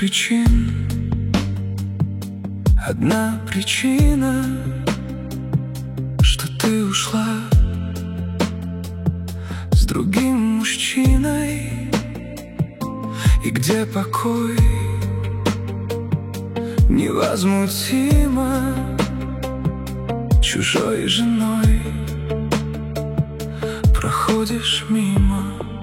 причин, одна причина, что ты ушла с другим мужчиной. И где покой невозмутимо чужой женой проходишь мимо.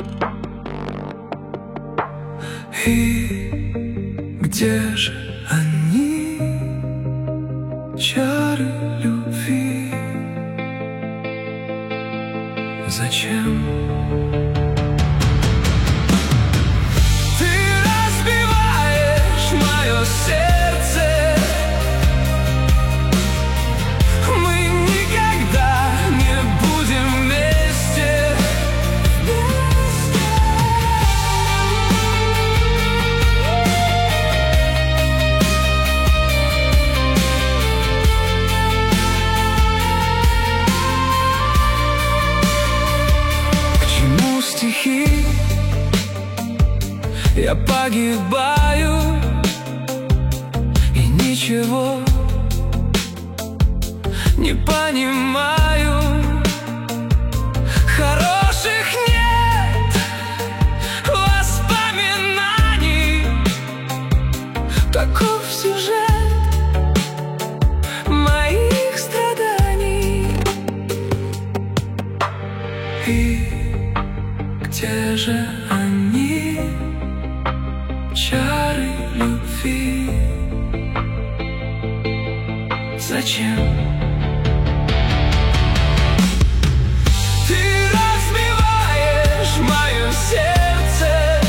И где же они, чары любви? Зачем? Ты разбиваешь мое сердце. Мы никогда не будем вместе. Стихи, я погибаю, и ничего не понимаю. Хороших нет воспоминаний, таков сюжет моих страданий. И где же они, чары любви? Зачем? Ты разбиваешь мое сердце.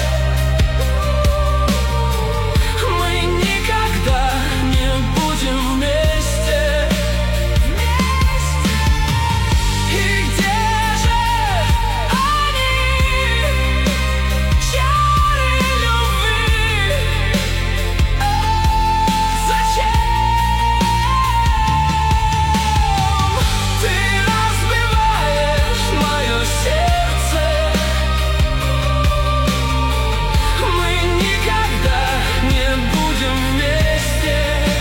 Мы никогда не будем вместе. И где же они, чары любви? Зачем? Ты разбиваешь мое сердце. Мы никогда не будем вместе.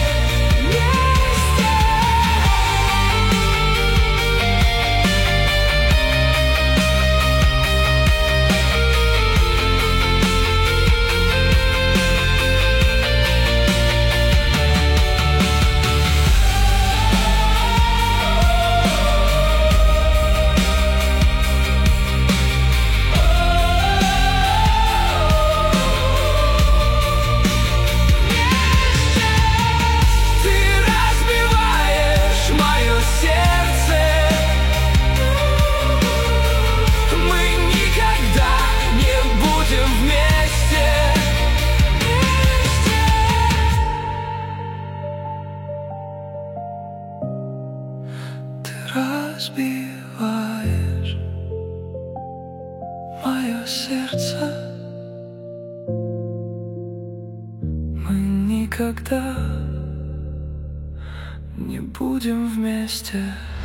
Ты разбиваешь мое сердце. Мы никогда не будем вместе. Ты разбиваешь мое сердце. Мы никогда не будем вместе.